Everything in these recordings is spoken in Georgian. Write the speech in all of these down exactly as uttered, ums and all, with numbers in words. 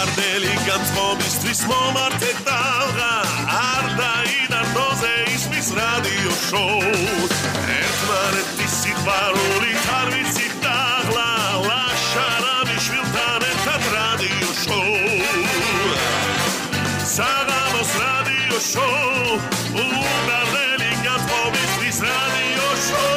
უნგარდელი განწყობისთვის მომართე ტალღა არ დაიდარდოზე ისმის რადიო შოუ ერთმანეთის სიყვარულით არ ვიცით დაღლა ლაშარამიშვილთან ერთად რადიო შოუ საღამოს რადიო შოუ უნგარდელი განწყობისთვის რადიო შოუ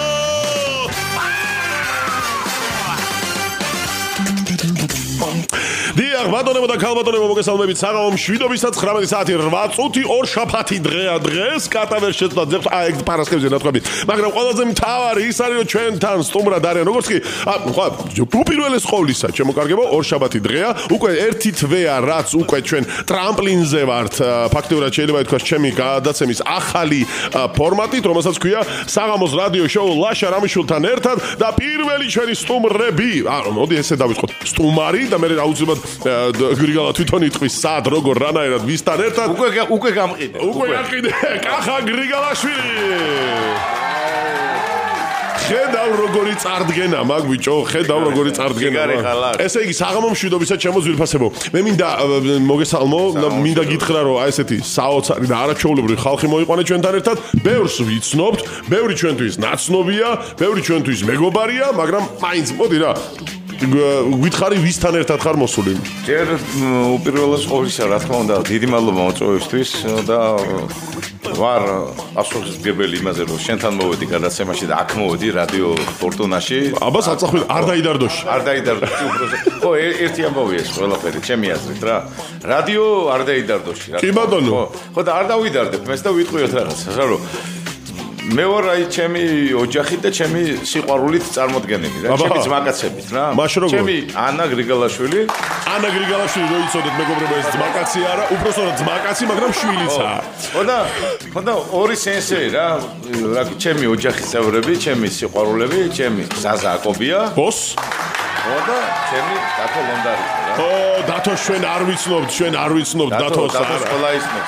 დიახ, ბატონებო და ქალბატონებო, მოგესალმებით საღამომ შვიდობის ცხრამეტი საათი რვა წუთი ორშაბათი დღეა დღეს კატა ვერ შეცვლა ძებს აი ეგ პარასკევზე ნათქვამი მაგრამ ყველაზე მთავარი ის არის რომ ჩვენთან სტუმრად არიან როგორც კი ხო უპირველეს ყოვლისა ჩემო კარგებო ორშაბათი დღეა უკვე ერთი თვეა რაც უკვე ჩვენ ტრამპლინზე ვართ ფაქტიურად შეიძლება ითქვას ჩემი გადაცემის ახალი ფორმატით რომელსაც ქვია საღამოს რადიო შოუ ლაშა რამიშვილთან ერთად და პირველი ჩვენი სტუმრები ანუ მოდი ესე დავიწყოთ სტუმარი და მე აუცილებლად გრიგალა თვითონ იტყვის სად როგორ რანაირად ვისთან ერთად უკვე უკვე გამყიდე უკვე გამყიდე კახა გრიგალაშვილი ხედავ როგორი წარდგენა მაგ ბიჭო ხედავ როგორი წარდგენა ესე იგი საღამო მშვიდობისა ჩემო ძვირფასებო მე მინდა მოგესალმო მინდა გითხრა რომ აი ესეთი საოცარი და არაჩვეულებრივი ხალხი მოიყვანე ჩვენთან ერთად ბევრს ვიცნობთ ბევრი ჩვენთვის ნაცნობია ბევრი ჩვენთვის მეგობარია მაგრამ მაინც მოდი რა გითხარი ვისთან ერთად ხარ მოსული? ჯერ უპირველეს ყოვლისა რა თქმა უნდა დიდი მადლობა მოწვევისთვის და ვარ პასუხისმგებელი იმაზე რომ შენთან მოვედი გადაცემაში და აქ მოვედი რადიო ფორტუნაში აბა საწახვი არ დაიდარდოში არ დაიდარდოში უბრალოდ ხო ერთი ამბავია ეს ყველაფერი ჩემი აზრით რა რადიო არ დაიდარდოში რა კი ბატონო ხო და არ დავიდარდებ მეც და ვიტყვიოთ რაღაცა რა რომ მე ვარ აი ჩემი ოჯახით და ჩემი სიყვარულით წარმოდგენილი რა ჩემი ძმაკაცებით რა ჩემი ანა გრიგალაშვილი ანა გრიგალაშვილი რო იცოდეთ მეგობრებო ეს ძმაკაცი არა უბრალოდ ძმაკაცი მაგრამ შვილიცაა ხო და ხო და ორი სენსეი რა რა ჩემი ოჯახის წევრები ჩემი სიყვარულები ჩემი ზაზა აკობია ბოს ხო და ჩემი დათო ლონდარი რა ო დათო ჩვენ არ ვიცნობთ ჩვენ არ ვიცნობთ დათოს დათოს ყველა ისნობს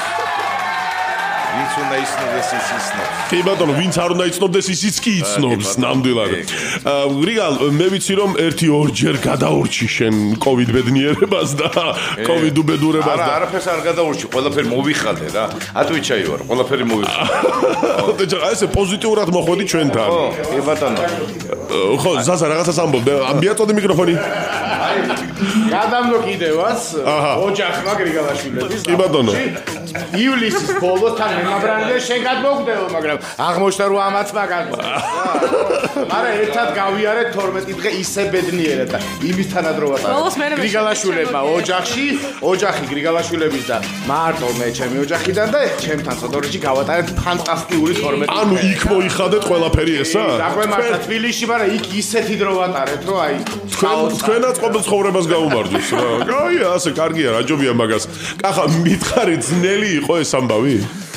ვინც უნდა იცნობდეს ის იცნობს. კი ბატონო, ვინც არ უნდა იცნობდეს ისიც კი იცნობს ნამდვილად. გრიგალ, მე ვიცი რომ ერთი ორჯერ გადაურჩი შენ კოვიდ ბედნიერებას და კოვიდ უბედურებას და არა, არაფერს არ გადაურჩი, ყველაფერი მოვიხადე რა. ატვიჩაი ვარ, ყველაფერი მოვიხადე. და ესე პოზიტიურად მოხვედი ჩვენთან. ხო, კი ბატონო. ხო, ზაზა რაღაცას ამბობ, ამბიაწოდი მიკროფონი. აი, გადამნო კიდევაც ოჯახმა გრიგალაშვილების. კი ბატონო. ივლისის ბოლოსთან მემაბრანე შენ გადმოგდეო, მაგრამ აღმოჩნდა რომ ამაც მაგარია. მაგრამ ერთად გავიარეთ თორმეტი დღე ისე ბედნიერად და იმის თანადროვად გრიგალაშვილებმა ოჯახში, ოჯახი გრიგალაშვილების და მარტო მე ჩემი ოჯახიდან და ჩემთან სოდორიში გავატარეთ ფანტასტიკური თორმეტი დღე. ანუ იქ მოიხადეთ ყველაფერი ესა? დაგვემართა თბილისში, მაგრამ იქ ისეთი დრო ვატარეთ, რომ აი თქვენაც ყოველ ცხოვრებას გაუმარჯოს რა. აი, ასე კარგია, რაჯობია მაგას. კახა, მითხარი ძნელი იყო ეს ამბავი?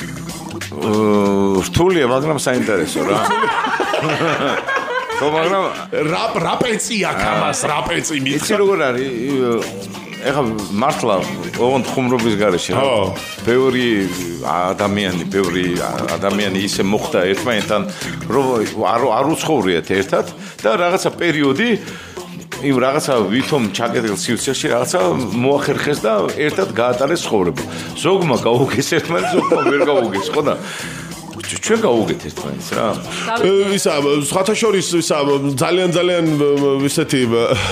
რთულია, მაგრამ საინტერესო რა. ხო, მაგრამ რა რა პეცი აქვს ამას, რა პეცი მითხარი? იცი როგორ არის? ეხლა მართლა ოღონდ ხუმრობის გარეშე რა. ბევრი ადამიანი, ბევრი ადამიანი ისე მოხდა ერთმანეთთან, რომ არ არ უცხოვრიათ ერთად და რაღაცა პერიოდი იმ რაღაცა ვითომ ჩაკეტილ სივრცეში რაღაცა მოახერხეს და ერთად გაატარეს ცხოვრება. ზოგმა გაუგეს ერთმანეთს, ზოგმა ვერ გაუგეს, ხო და ჩვენ გაუგეთ ერთმანეთს რა. ისა სხვათა შორის ისა ძალიან ძალიან ისეთი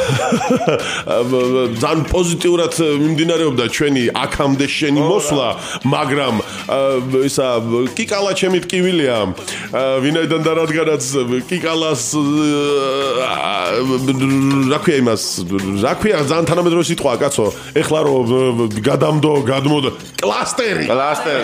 ძალიან პოზიტიურად მიმდინარეობდა ჩვენი აქამდე შენი მოსვლა, მაგრამ ისა კიკალა ჩემი ტკივილია. ვინაიდან და რადგანაც კიკალას რა ქვია იმას, რა ქვია ძალიან თანამედროვე სიტყვა კაცო. ეხლა რომ გადამდო, გადმოდა კლასტერი. კლასტერი.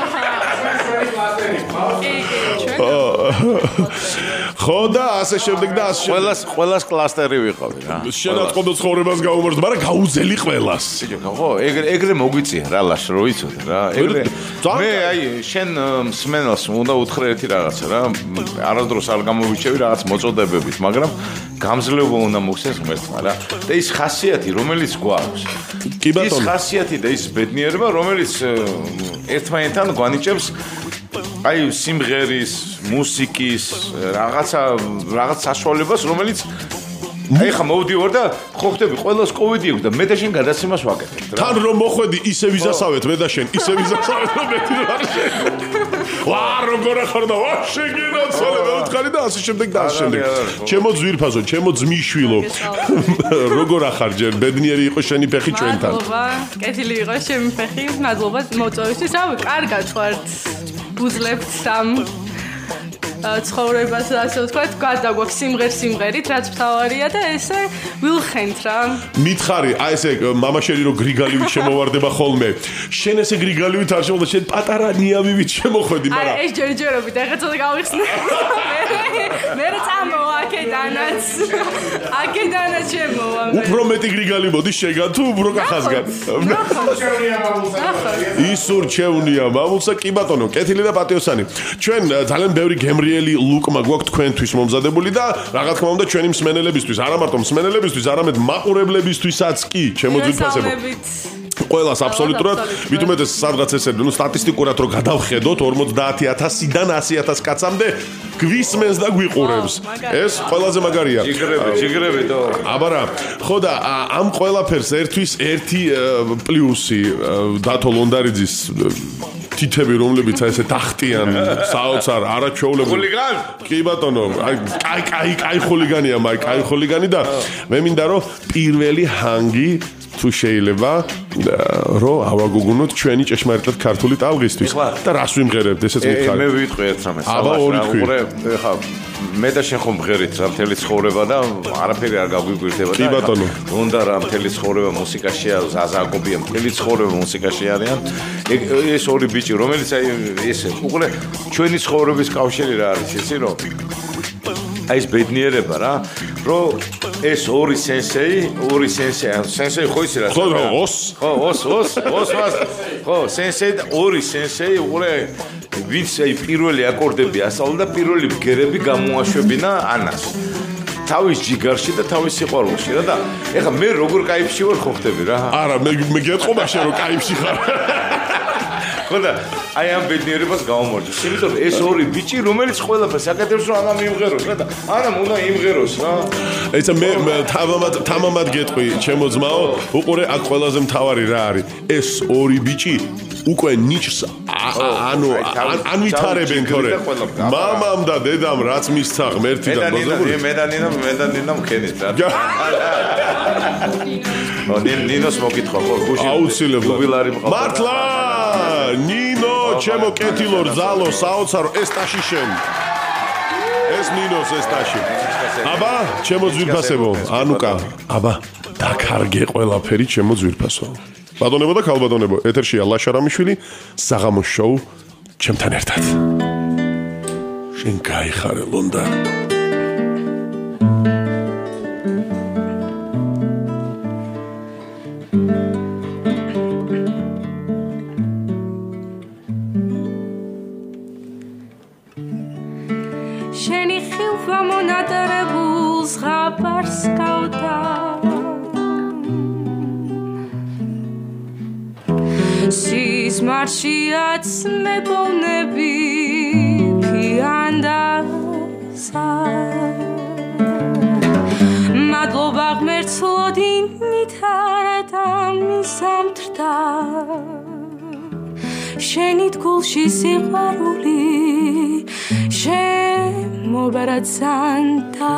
ხო და ასე შემდეგ და ასე შემდეგ. ყველას ყველას კლასტერი ვიყავი რა. შენაც ყოდო ცხოვრებას გაუმარჯვდა, მაგრამ გაუძელი ყველას. ხო, ეგრე ეგრე მოგვიწია რა ლაშ რო იცოდე რა. ეგრე მე აი შენ მსმენელს უნდა უთხრე ერთი რაღაცა რა. არასდროს არ გამოვიჩევი რაღაც მოწოდებებით, მაგრამ გამძლეობა უნდა მოხდეს ღმერთმა რა. და ის ხასიათი, რომელიც გვაქვს. კი ბატონო. ის ხასიათი და ის ბედნიერება, რომელიც ერთმანეთთან გვანიჭებს აი სიმღერის, მუსიკის, რაღაცა რაღაც საშუალებას, რომელიც აი ხა მოვდივარ და ხო ხდები ყველას კოვიდი აქვს და მე და შენ გადაცემას ვაკეთებ რა. თან რომ მოხვედი ისე ვიზასავეთ მე და შენ, ისე ვიზასავეთ რომ მე ვარ შენ. ვა როგორ ახარ და ვა შეგინაცვალე მე ვთხარი და ასე შემდეგ და ასე შემდეგ. ჩემო ძვირფასო, ჩემო ძმისშვილო. როგორ ახარ ჯერ ბედნიერი იყო შენი ფეხი ჩვენთან. მადლობა, კეთილი იყო შენი ფეხი. მადლობა მოწვევისთვის. რავი, კარგად ვართ. ბუძლებთ სამ ცხოვრებას ასე ვთქვათ, გადაგვაქვს სიმღერ-სიმღერით, რაც მთავარია და ესე ვილხენთ რა. მითხარი, აი ესე მამაშენი რო გრიგალივით შემოვარდება ხოლმე. შენ ესე გრიგალივით არ შემოვიდა, შენ პატარა ნიავივით შემოხვედი, მაგრამ აი ეს ჯერჯერობით, ახლა ცოტა გავიხსნე. მე რა წამოვა აქედანაც. აქედანაც შემოვა. უფრო მეტი გრიგალი მოდის შეგან თუ უფრო კახასგან. ისურჩევნია მამულსა, კი ბატონო, კეთილი და პატიოსანი. ჩვენ ძალიან ბევრი გემრიელი ლუკმა გვაქვს თქვენთვის მომზადებული და რა თქმა უნდა ჩვენი მსმენელებისთვის, არა მარტო მსმენელებისთვის, არამედ მაყურებლებისთვისაც კი, ჩემო ძვირფასებო. ყველას აბსოლუტურად, მით უმეტეს სადღაც ესე, ნუ სტატისტიკურად რო გადავხედოთ, ორმოცდაათი ათასიდან ასი ათას კაცამდე გვისმენს და გვიყურებს. ეს ყველაზე მაგარია. ჯიგრები, ჯიგრები და აბარა, ხო და ამ ყველაფერს ერთვის ერთი პლუსი დათო ლონდარიძის თითები რომლებიც აი ესე დახტიან საოცარ არაჩვეულებრივ ხულიგან კი ბატონო აი კაი კაი კაი ხულიგანია მაი კაი ხულიგანი და მე მინდა რომ პირველი ჰანგი თუ შეიძლება რომ ავაგუგუნოთ ჩვენი ჭეშმარიტად ქართული ტალღისთვის და რას ვიმღერებთ ესეც მითხარი მე ვიტყვი ერთ რამეს აბა ორი თქვი ხა მე და შენ ხომ ღერით რა მთელი ცხოვრება და არაფერი არ გაგვიგვირდება და კი ბატონო უნდა რა მთელი ცხოვრება მუსიკაშია ზაზაკობია მთელი ცხოვრება მუსიკაში არიან ეს ორი ბიჭი რომელიც აი ესე უყურე ჩვენი ცხოვრების კავშირი რა არის იცი რომ აი ეს ბედნიერება რა რომ ეს ორი სენსეი ორი სენსეი სენსეი ხო იცი რა ხო ოს ხო ოს ოს ოს მას ხო სენსეი ორი სენსეი უყურე ვინც აი პირველი აკორდები ასწავლა და პირველი ბგერები გამოაშვებინა ანას თავის ჯიგარში და თავის სიყვარულში რა და ეხლა მე როგორ кайფში ვარ ხო ხდები რა არა მე მე გეტყობა შენ რომ кайფში ხარ ხო და აი ამ ბედნიერებას გავამორჩილე იმიტომ რომ ეს ორი ბიჭი რომელიც ყველაფერს აკეთებს რომ ანა მიიღეროს რა და ანა უნდა იმღეროს რა ეცა მე თამამად თამამად გეტყვი ჩემო ძმაო უყურე აქ ყველაზე მთავარი რა არის ეს ორი ბიჭი უკვე ნიჭს ანუ ან ვითარებენ თორე მამამ და დედამ რაც მისცა ღმერთი და ბოზებული მე და ნინო მე და ნინო მქენით რა ო ნინოს მოგითხო ხო გუში აუცილებლად მართლა ნინო ჩემო კეთილო რძალო საოცარო ეს ტაში შენ ეს ნინოს ეს ტაში აბა ჩემო ძვირფასებო ანუკა აბა დაკარგე ყველაფერი ჩემო ძვირფასო ბატონებო და ქალბატონებო ეთერშია ლაშა რამიშვილი საღამოს შოუ ჩემთან ერთად შენ გაიხარე ლონდა შენი ხილვა მონატარებულს ხაბარს გავდა სისმარშიაც მებოვნები ფიანდასა მადლობა ღმერთს ლოდინითარა და მისამთრდა შენი თქულში სიყვარული შემობარაცანდა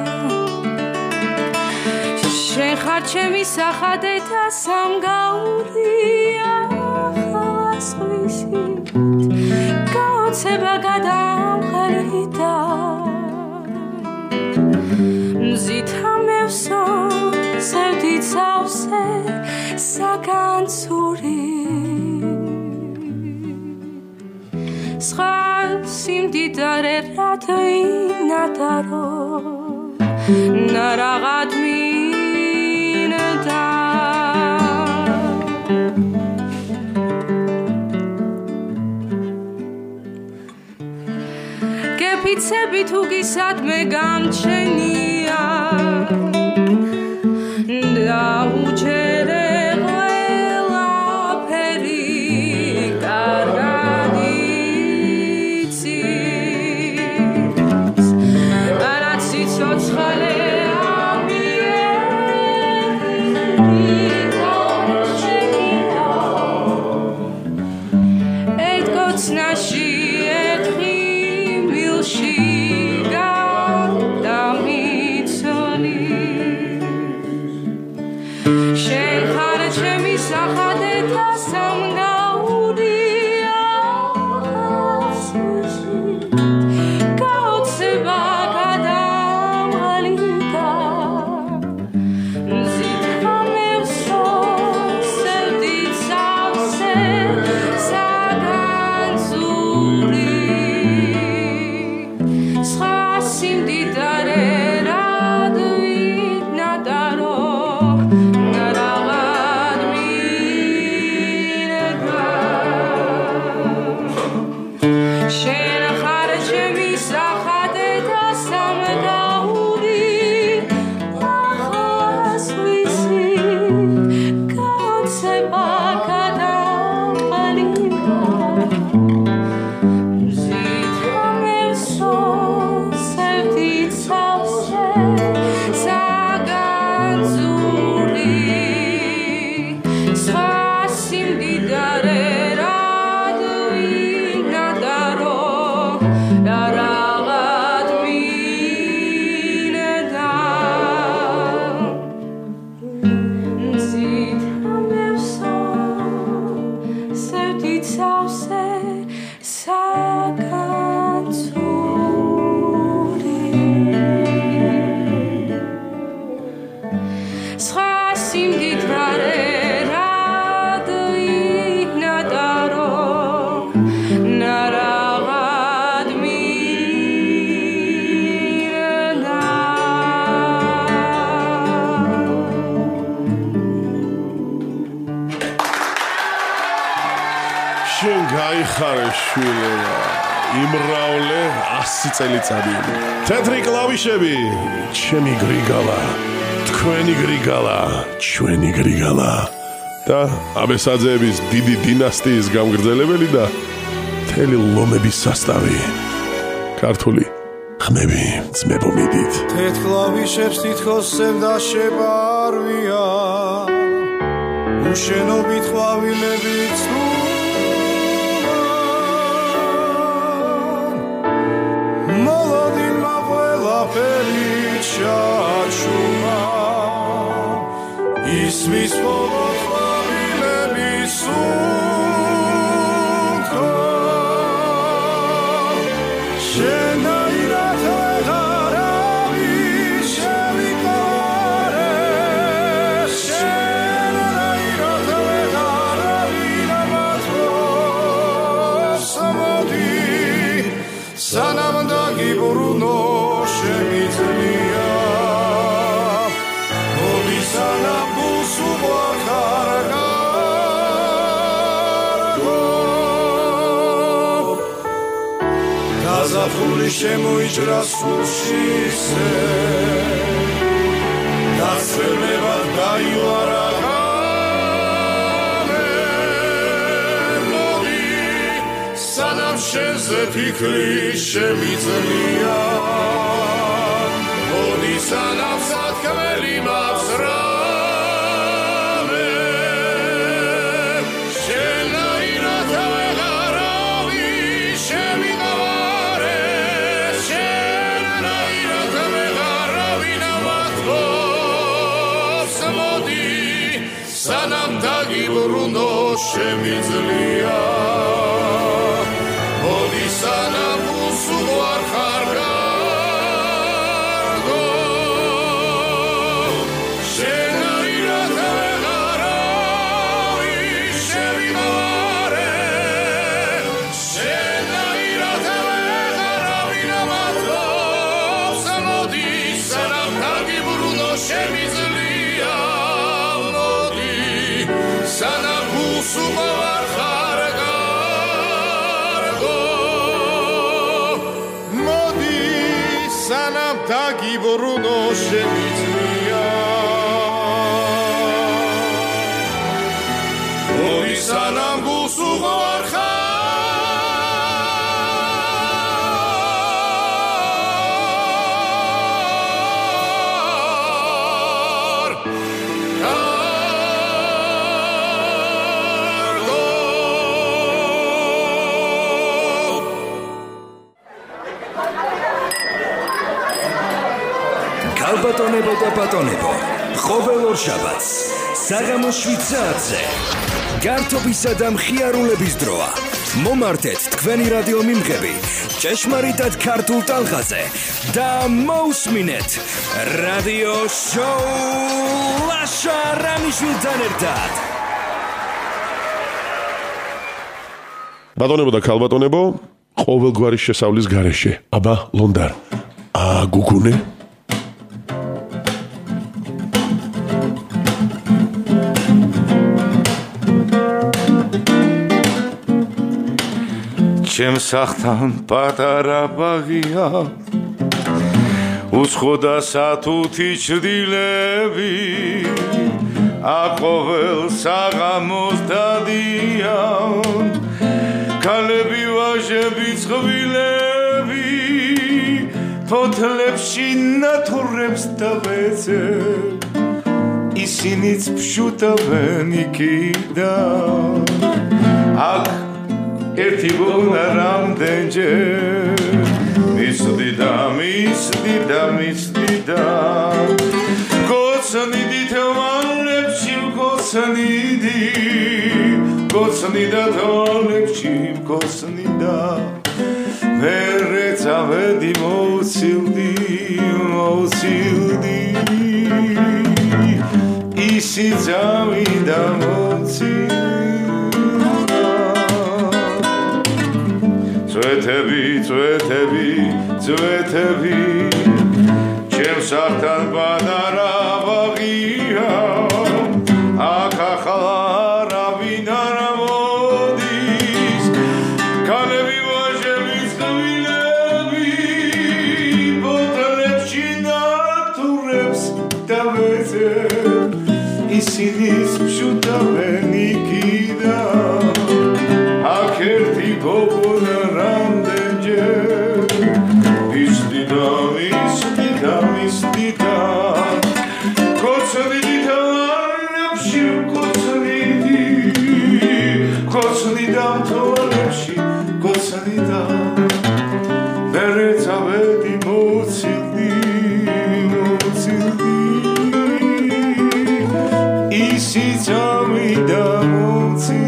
შენ ხარ ჩემი სახადე და სამგაურია ხალასხვისით გაოცება გადამღერიდა მზითა მევსო სევდით სავსე საგანცური სხვა სიმდიდარე რატო ინატარო ნარაღად მინდა გეფიცები თუ გისადმე გამჩენია და უჩერე Ცხალე ამი იმრავლე ასი წელიწადი თეთრი კლავიშები ჩემი გრიგალა თქვენი გრიგალა ჩვენი გრიგალა და აბესაძეების დიდი დინასტიის გამგრძელებელი და მთელი ლომების სასტავი ქართული ხმები ძმებო მიდით თეთრ კლავიშებს თითქოს სევდა შეპარვია უშენობით ყვავილებით Чачума Ismis povod ყვავილები სუნთქა შენაირად ვეღარავი შევიკარე შენაირად ვეღარავი ნამათოს მოდი სანამ დაგიბრუნო შემიძლია Zafuli შემოიჭრა სულშისე დასვენებად გაივარაღა მოდი სანამ შენზე ფიქრი შემიძლია მოდი სანამ სათქმელი მაცრა Bruno შემიძლია მოდი სანამ უსუღარ ხარ გარგო შენაირად ვეღარავი შევიღარე შენაირად ვეღარავი ნამათოს მოდი სანამ დაგიბრუნო შემიძლია Sanam usuvar khargargo Modi sanam dagibruno shemizlia Modi sanam usuvar khargargo ქალბატონებო და ბატონებო, ყოველ ორშაბათს საღამოს შვიდ საათზე გართობისა და მხიარულების დროა. მომართეთ თქვენი რადიო მიმღები ჭეშმარიტად ქართულ ტალღაზე და მოусმინეთ რადიო შოუ ლაშა რამიშვილთან ერთად. ბატონებო და ქალბატონებო, ყოველგვარი შესავლის გარეშე. აბა, ლონდარ. აა, გუგუნე. ჩემ სახთან პატარა ბაღია უცხოდა სათუთი ჭრილები აყოվել საღამოს დადიან ქალები ვაჟები წყვილები ფოთლებში ნათურებს დავეცე ისინიც ფშუტავენ იქიდან აქ ერთი ბუნა რამდენჯერ მისდიდა მისდიდა მისდიდა გოცნიდი თვალებში გოცნიდი გოცნიდა თვალებში გოცნიდა მერე წავედი მოცილდი მოცილდი ისი წავიდა მოცილდი წვეთები, წვეთები, წვეთები ჩემ სახთან პატარა ბაღია აქ ახლა არავინ არ მოდის ქალები ვაჟები წყვილები ფოთლებში ნათურებს დავეცე ისინიც ფშუტავენ იქიდან აქ ერთი გოგონა რამდენჯერ მისდიდა მისდიდა მისდიდა გოცნიდი თვალებში გოცნიდი გოცნიდა თვალებში გოცნიდა მერე წავედი მოცილდი მოცილდი ისი წავიდა მოცილდი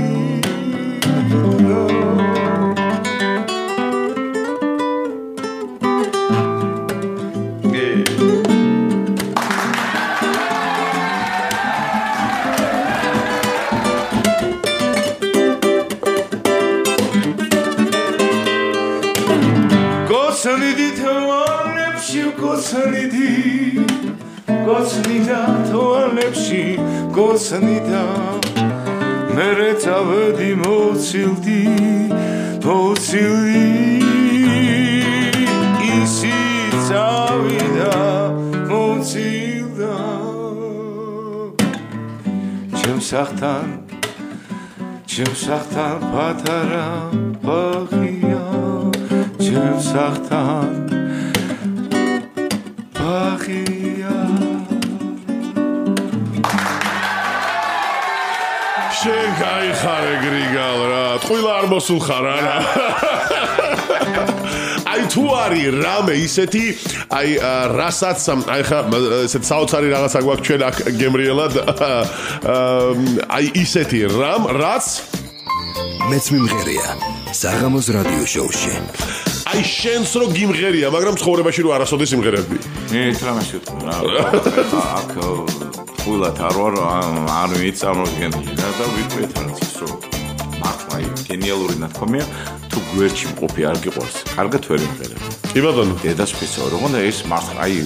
გოცნიდი თვალებში გოცნიდი გოცნიდა თვალებში გოცნიდა მერე წავედი მოცილდი მოცილდი ისი წავიდა მოცილდა ჩემ სახთან ჩემ სახთან პატარა ბაღია ჩემ სახთან ბაღია შენ გაიხარე გრიგალ რა, ტყუილა არ მოსულხარ არა. აი თუ არის რამე ისეთი, აი რასაც აი ხა ესეთ საოცარი რაღაცა გვაქვს ჩვენ აქ გემრიელად, აი ისეთი რამ, რაც მეც მიმღერია საღამოს რადიო შოუში. აი შენს რო გიმღერია, მაგრამ ცხოვრებაში რო არასოდეს იმღერებდი. მე თამაში ვთქვა რა. აქ ფულად არ ვარ, არ ვიცამოგენი და და ვიტყვით რაც ის რო მართლა გენიალური ნათქვამია, თუ გვერდში მყოფი არ გიყვარს, კარგად ვერ იმღერებ. კი ბატონო, დედას ფიცო რო ხონდა ეს მართლა აი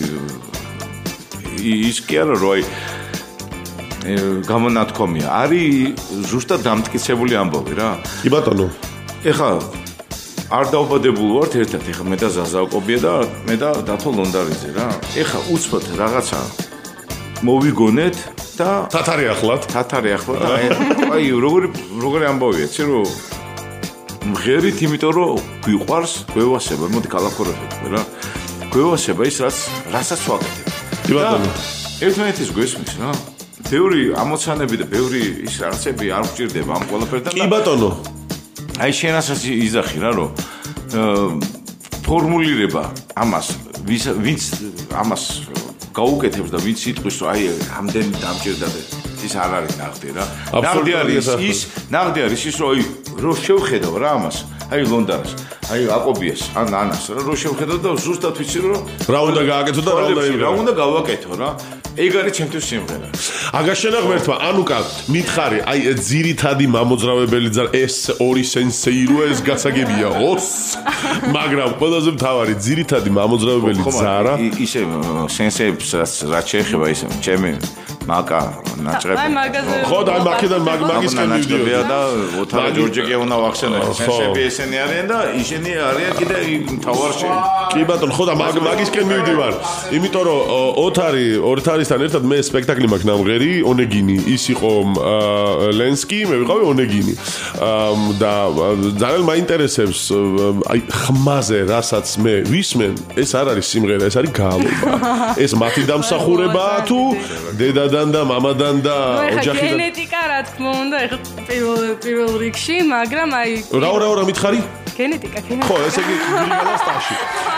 ის კი არა რო აი გამონათქვამია, არის ზუსტად დამტკიცებული ამბავი რა. კი ბატონო. ეხლა არ დაუბადებულ ვართ ერთად, ეხლა მე და ზაზაკობია და მე და დათო ლონდარიძე რა. ეხლა უცბად რაღაცა მოვიგონეთ და თათარი ახლად. თათარი ახლად და აი როგორი როგორი ამბავია, იცი რომ მღერით, იმიტომ რომ გვიყვარს, გვევასება, მოდი კალაფორებით რა. გვევასება ის რაც რასაც ვაკეთებ. კი ბატონო. ერთმანეთის გვესმის რა. ბევრი ამოცანები და ბევრი ის რაღაცები არ გვჭირდება ამ ყველაფერთან. კი ბატონო. აი შენასაც იზახი რა რომ ფორმულირება ამას ვინც ამას გაუკეთებს და ვინც იტყვის რომ აი ამდენი დამჭირდა და ის არ არის ნაღდი რა. ნაღდი არის ის, ნაღდი არის ის რომ აი რო შევხედავ რა ამას. აი ლონდანს, აი აკობიეს, ან ანას რა რო შევხედავ და ზუსტად ვიცი რომ რა უნდა გააკეთო და რა უნდა იმრა. რა უნდა გავაკეთო რა. ეგ არის ჩემთვის სიმღერა. აგაშენა ღმერთმა, ანუკა, მითხარი, აი ძირითადი მამოძრავებელი ძარა ეს ორი სენსეი რო ეს გასაგებია, ოს. მაგრამ ყველაზე მთავარი ძირითადი მამოძრავებელი ძარა, ისე სენსეებს რაც შეეხება ისე ჩემი მაკა ნაჭრები. აი მაგაზე. ხო და აი მაგიდან მაგისკენ მივდივარ და ოთარ ჯორჯიკი უნდა ვახსენო. სენსეები ესენი არიან და ისინი არიან კიდე მთავარში. კი ბატონო, ხო და მაგისკენ მივდივარ. იმიტომ რომ ოთარი ორთარისთან ერთად მე სპექტაკლი მაქვს ნამღერი, ონეგინი, ის იყო ლენსკი, მე ვიყავი ონეგინი. და ძალიან მაინტერესებს აი ხმაზე, რასაც მე ვისმენ, ეს არ არის სიმღერა, ეს არის გალობა. ეს მათი დამსახურებაა თუ დედადან და მამადან და ოჯახიდან. გენეტიკა რა თქმა უნდა, ეხლა პირველ პირველ რიგში, მაგრამ აი რა რა რა მითხარი? გენეტიკა, გენეტიკა. ხო, ესე იგი გრიგალა სტაში.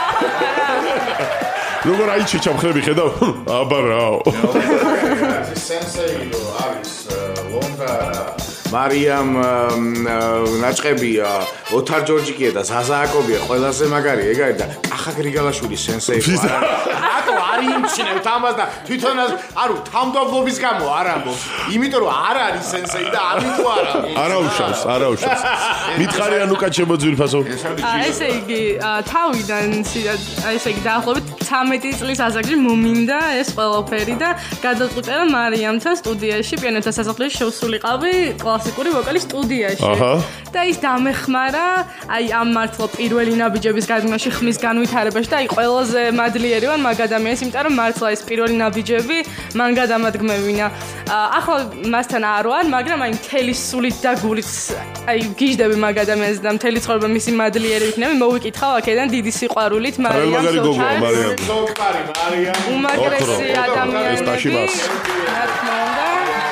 როგორ აიჩი ჩამხრები ხედავ? აბა რაო. ეს სენსეი არის ლონდა მარიამ ნაჭყებია, ოთარ ჯორჯიკია და ზაზა აკობია, ყველაზე მაგარი ეგ არის და კახა გრიგალაშვილის სენსეი არა. რატო არ იმჩნევთ ამას და თვითონ არო თამდობლობის გამო არ ამბობს. იმიტომ რომ არ არის სენსეი და ამით არა. არა უშავს, არა უშავს. მითხარი ანუკა შემოძვირფასო. ესე იგი თავიდან ესე იგი დაახლოებით ცამეტი წლის ასაკში მომინდა ეს ყველაფერი და გადაწყვიტა მარიამთან სტუდიაში პიანოთა სასახლეში შევსულიყავი კლასიკური ვოკალის სტუდიაში. და ის დამეხმარა აი ამ მართლა პირველი ნაბიჯების გადმაში ხმის განვითარებაში და აი ყველაზე მადლიერი ვარ მაგ ადამიანს, იმიტომ რომ მართლა ეს პირველი ნაბიჯები მან გადამადგმევინა. ახლა მასთან არ ვარ, მაგრამ აი მთელი სულით და გულით აი გიждები მაგ ადამიანს და მთელი ცხოვრება მისი მადლიერი ვიქნები. მოვიკითხავ აქედან დიდი სიყვარულით მარიამს. მაგარი გოგოა მარიამ. ზოგარი მარიამ. უმაგრესი ადამიანები. რა თქმა უნდა.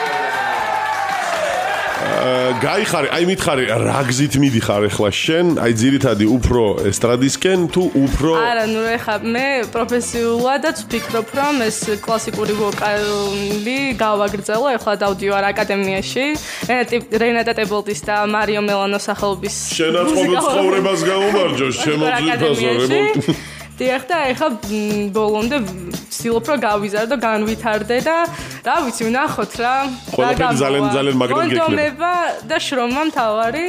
გაიხარე, აი მითხარი, რა გზით მიდიხარ ახლა შენ? აი ძირითადი უფრო ესტრადისკენ თუ უფრო არა, ნუ ეხა მე პროფესიულადაც ვფიქრობ, რომ ეს კლასიკური ვოკალი გავაგრძელო, ეხლა დავდივარ აკადემიაში. რენატა ტებოლტის და მარიო მელანოს სახელობის შენაც ყოველ ცხოვრებას გაუმარჯო, შემოძვირფასო რემონტი. დიახ და ეხა ბოლომდე ვცდილობ რომ გავიზარდო, განვითარდე და რა ვიცი, ვნახოთ რა. ყველაფერი ძალიან ძალიან მაგრად გექნება. კონდომება და შრომა მთავარი.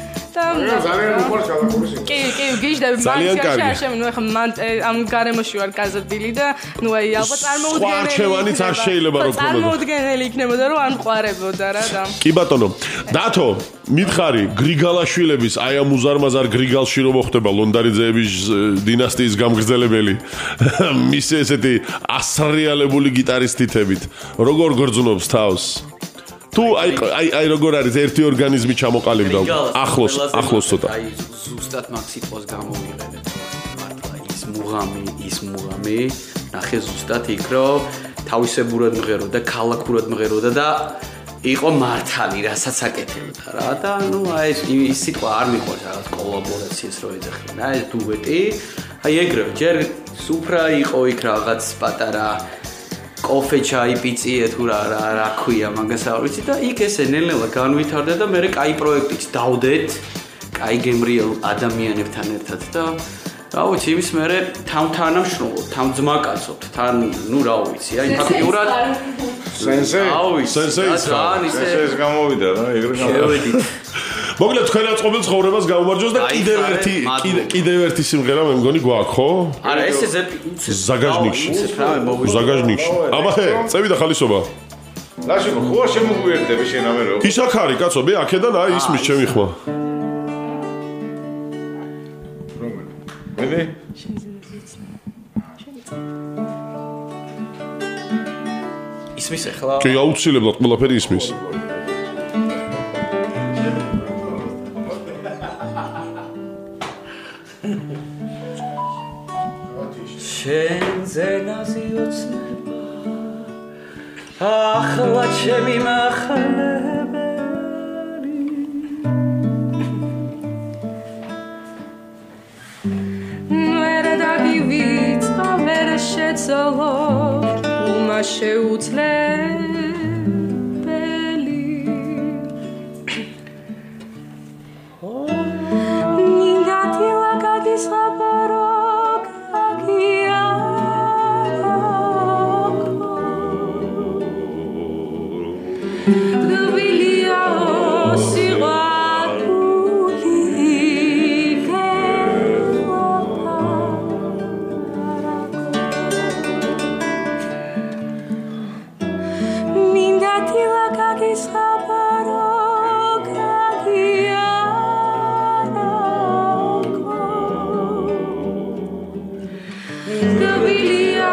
ძალიან უყვარს გადახურვის. კი, კი, გიждები მაგაში შემო, ნუ ეხლა მან ამ გარემოში ვარ გაზრდილი და ნუ აი ალბათ წარმოუდგენელი. სხვა არჩევანიც არ შეიძლება რომ ქონოდა. წარმოუდგენელი იქნებოდა რომ ან ყვარებოდა რა და. კი ბატონო, დათო, მითხარი, გრიგალაშვილების აი ამ უზარმაზარ გრიგალში რომ მოხდება ლონდარიძეების დინასტიის გამგრძელებელი. მის ესეთი ასრიალებული გიტარისტითებით, როგორ გრძნობს თავს? თუ აი აი აი როგორ არის ერთი ორგანიზმი ჩამოყალიბდა ახლოს ახლოს ცოტა აი ზუსტად მაგ სიტყვას გამოვიყენებ მართლა ის მუღამი ის მუღამი ნახე ზუსტად იქ რომ თავისებურად მღეროდა ქალაქურად მღეროდა და იყო მართალი რასაც აკეთებდა რა და ნუ აი ეს სიტყვა არ მიყვარს რაღაც კოლაბორაციას რო ეძახიან აი ეს დუეტი აი ეგრევე ჯერ სუფრა იყო იქ რაღაც პატარა კოფე ჩაი პიწიე თუ რა რა რა ქვია მაგას არ ვიცი და იქ ესე ნელ-ნელა განვითარდა და მე კაი პროექტიც დავდეთ კაი გემრიელ ადამიანებთან ერთად და რა ვიცი იმის მერე თან-თანამ შრომობ თან ძმაკაცობთ თან ნუ რა ვიცი აი ფაქტიურად სენსეი სენსეი სენსეის გამოვიდა რა ეგრე შევედით მოგლეთ თქვენ აწყობილ ცხოვრებას გაუმარჯოს და კიდევ ერთი კიდევ ერთი სიმღერა მე მგონი გვაქვს ხო? არა ესე ზაგაჟნიკში ზაგაჟნიკში აბა წევი და ხალისობა ლაშიკო ხო შემოგვიერთდები შენ ამე რო ის აქ არის კაცო მე აქედან აი ისმის ჩემი ხმა მე ისმის ახლა კი აუცილებლად ყველაფერი ისმის შენზე ნაზიოცნება ახლა ჩემი მახალებელი ვერ დაგივიწყა ვერ შეცოლო შეუძლებელი ნინდა დილა გადის ხაბარო გაგია გბილია სიყვარული ნინდა დილა გადის ხაბარო გაგია გბილია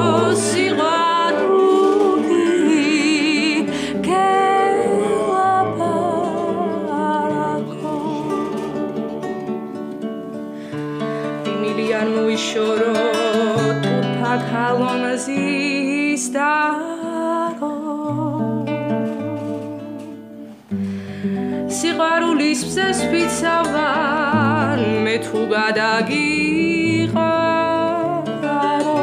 შორო თურთა ქალომზის დარო სიყვარულის მზეს ვიცავარ მე თუ გადაგიყარო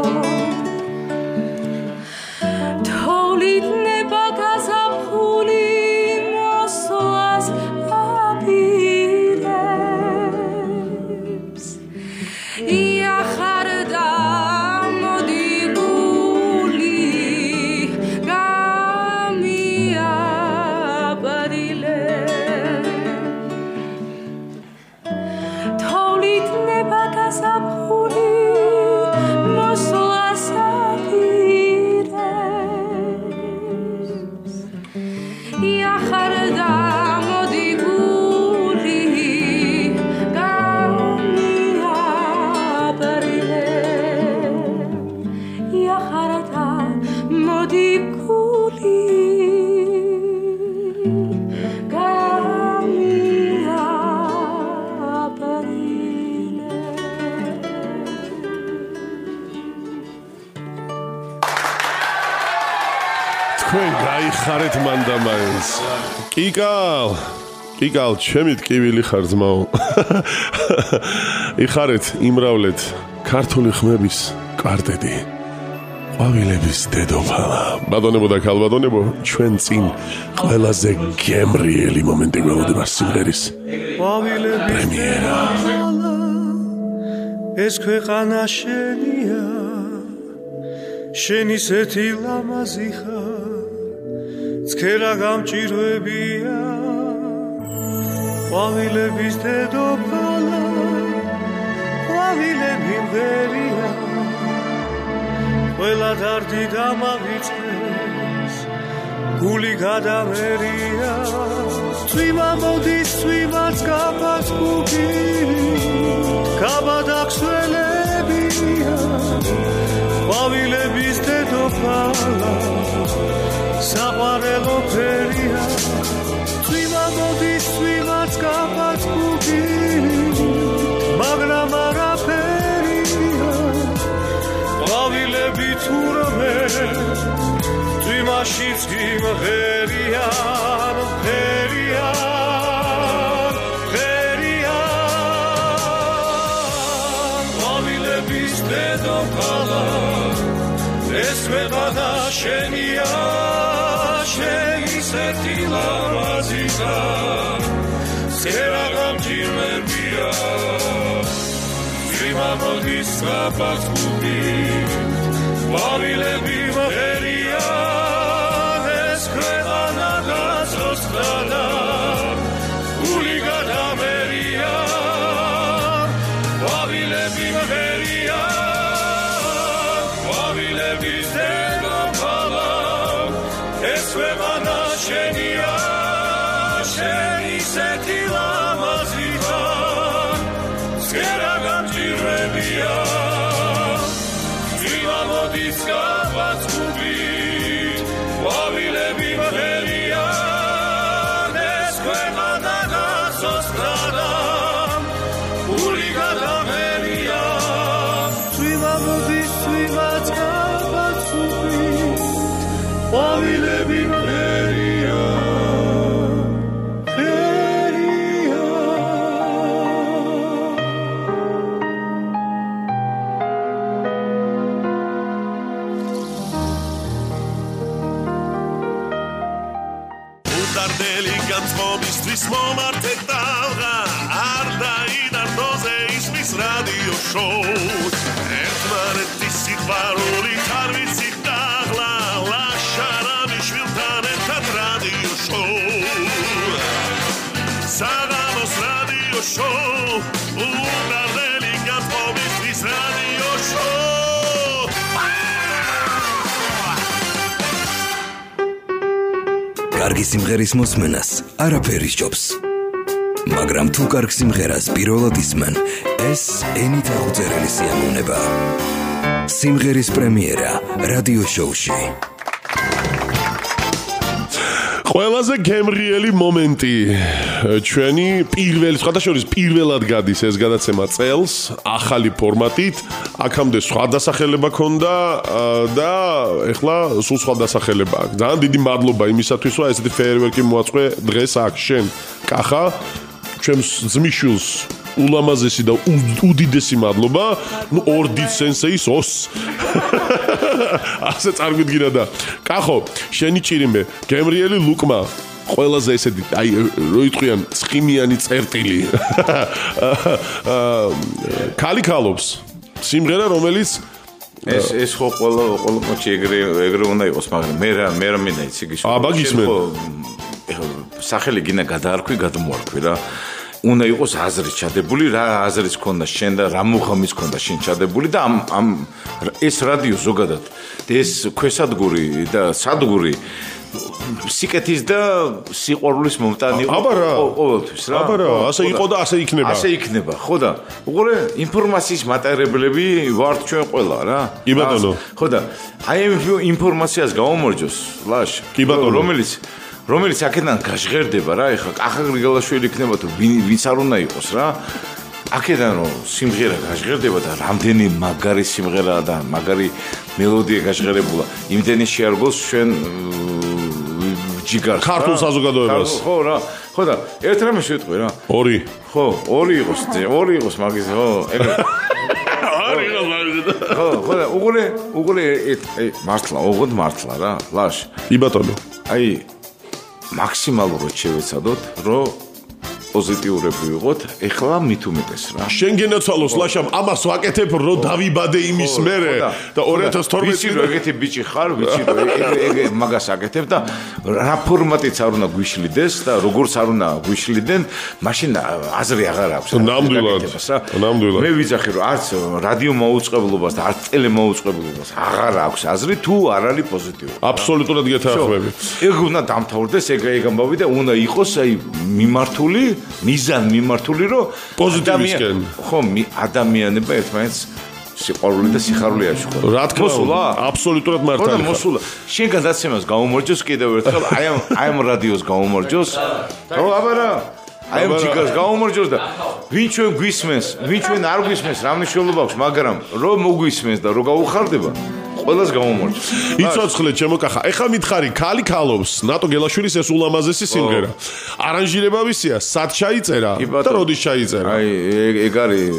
თოვლით ნება გაზაფხული მოსვლას აპირებს იახარდა მოდი გული გამიაბარილე თოვლით ნება გაზაფხული მოსვლას აპირებს იახარდა მოდი გული იახარდა მოდი გული გამიაბარილე თქვენ გაიხარეთ მან და მაინც კიკალ კიკალ ჩემი ტკივილი ხარ ძმაო იხარეთ იმრავლეთ ქართული ხმების კვარტეტი ყვავილების დედოფალა ბატონებო და ქალბატონებო ჩვენ წინ ყველაზე გემრიელი მომენტი გველოდება სიმღერის პრემიერა ეს ქვეყანა შენია შენ ისეთი ლამაზი ხარ ცქერა გამჭირვებია ყვავილების დედოფალა ყვავილები მღერია ყველა დარდი დამავიწყეს გული გადამერია წვიმა მოდის წვიმაც გაფასკუki გაბადახსველებია ყვავილების დედოფალა საყვარელო ფერია წვიმა მოდის წვიმაც გაფასკუki მაგრამ არაფერია ყვავილები თურმე წვიმაშიც გიმღერიან ფერიან ფერიან ყვავილების დედოფალა ეს ქვეყანა შენია შენ ისეთი ლამაზი ხარ ცერა გამჭირვებია წვიმა მოდის გაფასკუki ყვავილები მღერიან ეს ქვეყანა გაცოცხლდა გული გადამერია ყვავილები მღერიან ყვავილების დედოფალა ეს ქვეყანა შენია შენ ისეთი ლამაზი ხარ ცერა გამჭირვებია მოდის გაფასკუki ყვავილები მღერიან ეს ქვეყანა გაცოცხლდა გული გადამერია წვიმა მოდის წვიმაც გაფასკუki ყვავილები მღერიან ყოველთვის მომართე ტალღა არ დაიდარდოზე ისმის რადიო შოუ ერთმანეთის სიყვარულით არ ვიცით დაღლა ლაშარამი შვილთან ერთად რადიო შოუ საღამოს რადიო შოუ უნარდელი გათხოვისთვის რადიო შოუ კარგი სიმღერის მოსმენას არაფერი სჯობს. მაგრამ თუ კარგ სიმღერას პირველად ისმენ, ეს ენით აღწერილი სიამოვნებაა. სიმღერის პრემიერა რადიო შოუში. ყველაზე გემრიელი მომენტი ჩვენი პირველი სხვადასხვა პირველად გადის ეს გადაცემა წელს ახალი ფორმატით აქამდე სხვა დასახელება ქონდა და ეხლა სულ სხვა დასახელება აქვს ძალიან დიდი მადლობა იმისათვის რომ ესეთი ფეიერვერკი მოაწყე დღეს აქ შენ კახა ჩემს ძმისშვილს ულამაზესი და უდიდესი მადლობა ნუ ორდით სენსეის ოს ასე წარგვიდგინა და კახო შენი ჭირიმე გემრიელი ლუკმა ყველაზე ესეთი აი რო იტყვიან ცხიმიანი წერტილი კალიკალობს სიმღერა რომელიც ეს ეს ხო ყველა ყველა მოჩი ეგრე ეგრე უნდა იყოს მაგრამ მე რა მე რა მინდა იცი გიშო აბა გისმენ სახელი გინდა გადაარქვი გადმოარქვი რა უნდა იყოს აზრი ჩადებული რა აზრის ქონდა შენ და რა მუღამის ქონდა შენ ჩადებული და ამ ამ ეს რადიო ზოგადად ეს ქვესადგური და სადგური სიკეთის და სიყვარულის მომტანი იყო ყოველთვის რა აბა რა ასე იყო და ასე იქნება ასე იქნება ხო და უყურე ინფორმაციის მატარებლები ვართ ჩვენ ყველა რა კი ბატონო ხო და აი ამ ინფორმაციას გამომორჯოს ლაშ კი ბატონო რომელიც რომელიც აქედან გაჟღერდება რა ეხლა კახა გრიგალაშვილი იქნება თუ ვინც არ უნდა იყოს რა აქედან რომ სიმღერა გაჟღერდება და რამდენი მაგარი სიმღერაა და მაგარი მელოდია გაჟღერებულა იმდენი შეარგოს ჩვენ ჯიგარს ქართულ საზოგადოებას ხო რა ხო და ერთ რამე შევიტყვი რა ორი ხო ორი იყოს ორი იყოს მაგის ხო ეგრე ორი იყოს მაგის ხო ხო და უყურე უყურე მართლა ოღონდ მართლა რა ლაშ კი ბატონო აი მაქსიმალურად შევეცადოთ რომ პოზიტიურები ვიყოთ ეხლა მით უმეტეს რა შენ გენაცვალოს ლაშამ ამას ვაკეთებ რომ დავიბადე იმის მერე და ორი ათას თორმეტი ვიცი რომ ეგეთი ბიჭი ხარ ვიცი რომ ეგ ეგ მაგას აკეთებ და რა ფორმატიც არ უნდა გვიშლიდეს და როგორც არ უნდა გვიშლიდენ მაშინ აზრი აღარ აქვს ნამდვილად ნამდვილად მე ვიძახი რომ არც რადიო მოუწყებლობას და არც ტელე მოუწყებლობას აღარ აქვს აზრი თუ არ არის პოზიტიური აბსოლუტურად გეთანხმები ეგ უნდა დამთავრდეს ეგ ეგ ამბავი და უნდა იყოს აი მიმართული მიზან მიმართული რომ პოზიტივისკენ ხო ადამიანება ერთმანეთს სიყვარული და სიხარული აშუქო რა თქმა უნდა აბსოლუტურად მართალი ხარ მოსულა შენ გადაცემას გაუმორჯოს კიდევ ერთხელ აი ამ აი ამ რადიოს გაუმორჯოს ხო აბა რა აი ამ ჯიგას გაუმორჯოს და ვინ ჩვენ გვისმენს ვინ ჩვენ არ გვისმენს რა მნიშვნელობა აქვს მაგრამ რომ მოგვისმენს და რომ გაუხარდება ყველას გამომორჩა. იცოცხლე ჩემო კახა. ეხლა მითხარი ქალი ქალობს. ნატო გელაშვილის ეს ულამაზესი სიმღერა. არანჟირება ვისია? სად ჩაიწერა და როდის ჩაიწერა? აი ეგ არის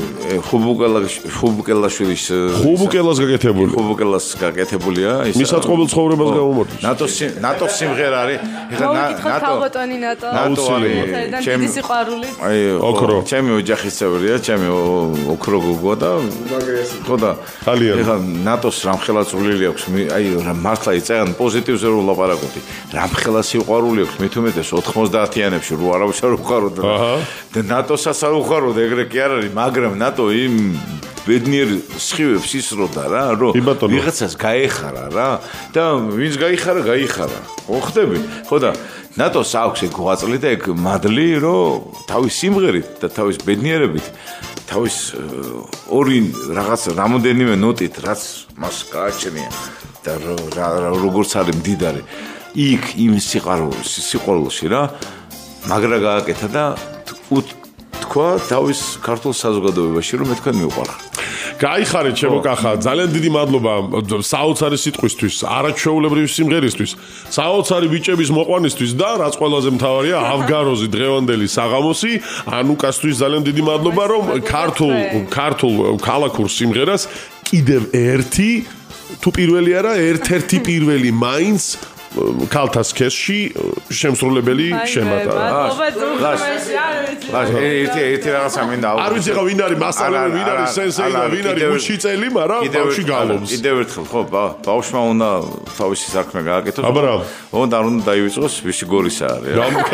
ხუბუკელაშვილის ხუბუკელას გაკეთებული. ხუბუკელას გაკეთებულია ის. მისაც ყოველ ცხოვრებას გამომორჩა. ნატო ნატო სიმღერა არის. ეხლა ნატო თავბატონი ნატო. ნატო არის. ჩემი სიყვარული. აი ოქრო. ჩემი ოჯახის წევრია, ჩემი ოქრო გოგო და ხო და ეხლა ნატოს რამხელა წვლილი აქვს აი მართლა იწევენ პოზიტივზე რომ ლაპარაკობდი რამხელა სიყვარული აქვს მით უმეტეს ოთხმოცდაათიანებში რო არავის არ უხაროდა და ნატოსაც არ უხაროდა ეგრე კი არ არის მაგრამ ნატო იმ ბედნიერ სხივებს ისროდა რა რომ ვიღაცას გაეხარა რა და ვინც გაიხარა გაიხარა ხო ხდები ხო და ნატოს აქვს ეგ ღვაწლი და ეგ მადლი რომ თავის სიმღერით და თავის ბედნიერებით თავის ორი რაღაც რამოდენიმე ნოტით რაც მას გააჩნია და როგორც არის მდიდარი იქ იმ სიყვარულში სიყვარულში რა მაგრა გააკეთა და თქვა თავის ქართულ საზოგადოებაში რომ მე თქვენ მიყვარხარ გაიხარეთ ჩემო კახა ძალიან დიდი მადლობა საოცარი სიტყვისთვის არაჩვეულებრივი სიმღერისთვის საოცარი ბიჭების მოყვანისთვის და რაც ყველაზე მთავარია ავგაროზი დღევანდელი საღამოსი ანუკასთვის ძალიან დიდი მადლობა რომ ქართულ ქართულ ქალაქურ სიმღერას კიდევ ერთი თუ პირველი არა ერთ-ერთი პირველი მაინც ქალთა სქესში შემსრულებელი შემატარა. ლაშა ერთი ერთი რაღაცა მინდა აუ. არ ვიცი რა ვინ არის მასწავლებელი, ვინ არის სენსეი და ვინ არის გუშიწელი, მაგრამ ბავშვი გალობს. კიდევ ერთხელ ხო, ბავშვმა უნდა თავისი საქმე გააკეთოს. აბა უნდა არ უნდა დაივიწყოს ვისი გორისა არის.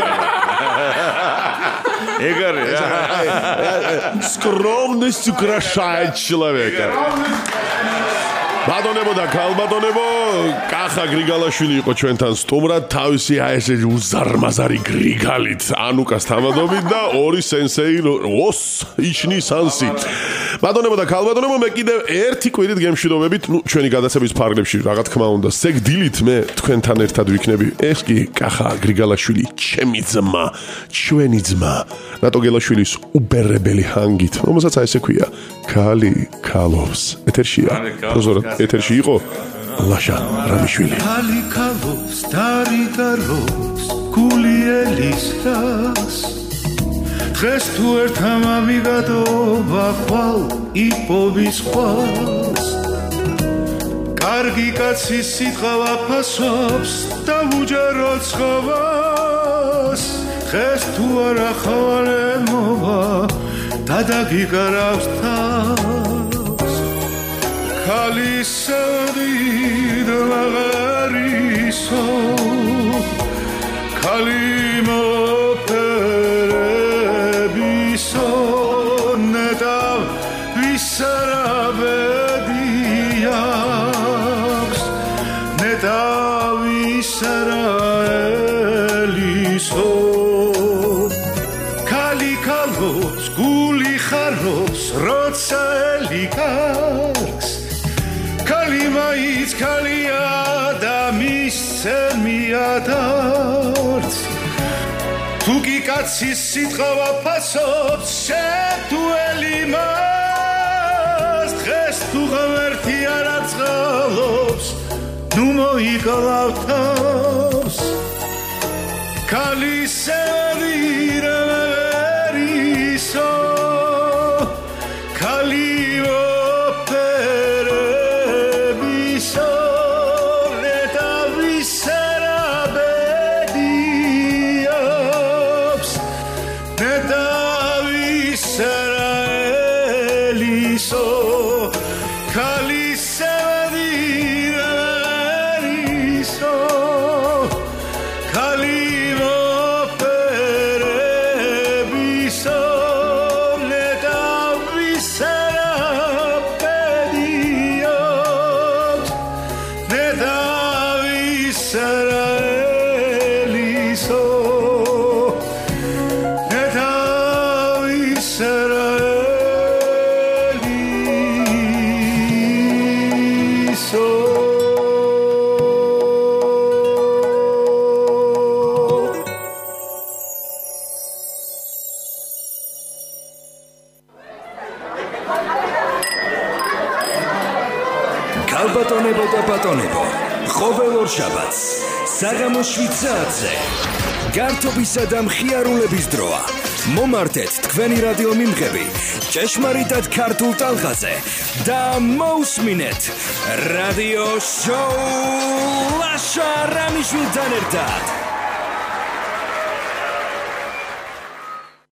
ეგ არის. Скромность украшает человека. ბატონებო და ქალბატონებო, კახა გრიგალაშვილი იყო ჩვენთან სტუმრად, თავისი აი ესე უზარმაზარი გრიგალით ანუკას თამადობით და ორი სენსეი ოს იჩნისანსი. ბატონებო და ქალბატონებო, მე კიდევ ერთი კვირით გემშვიდობებით, ნუ ჩვენი გადაცემის ფარგლებში რა თქმა უნდა, სეგდილით მე თქვენთან ერთად ვიქნები. ეს კი კახა გრიგალაშვილი, ჩემი ძმა, ჩვენი ძმა, რატო გელაშვილის უბერებელი ჰანგით, რომელსაც აი ესე ქვია, ქალი ქალობს. ეთერშია. პროზორად ეთერში იყო ლაშა რამიშვილი. ქალი ქალობს, დარი გარობს, გული ელისდას. დღეს თუ ერთა მამიგადობა ხვალ იპოვის ხვალს. კარგი კაცი სიტყვა ფასობს და უჯერო ცხოვას. დღეს თუ არა ხვალემოვა და დაგიგარავს თავს. ქალისადი და ლაღარისო ქალი მოპერებისო ნეტა ვისარაბედიაქვს ნეტა ვისარაელისო ქალი ქალობს გული ხარობს როცა ელიკარს Kalimait kalia da misen miadart Tuki katsis sitqava pasots shetu elimas Dres tu gamerti aratzgalops Nu moikalavtavs Kalisedi remeveriso Kalimo ქალბატონებო და ბატონებო, ყოველ ორ შაბათს საღამოს შვიდ საათზე გართობისა და მხიარულების დროა. მომართეთ თქვენი რადიო მიმღები ჭეშმარიტად ქართულ ტალღაზე და მოусმინეთ რადიო შოუ ლაშა რამიშვილთან ერთად.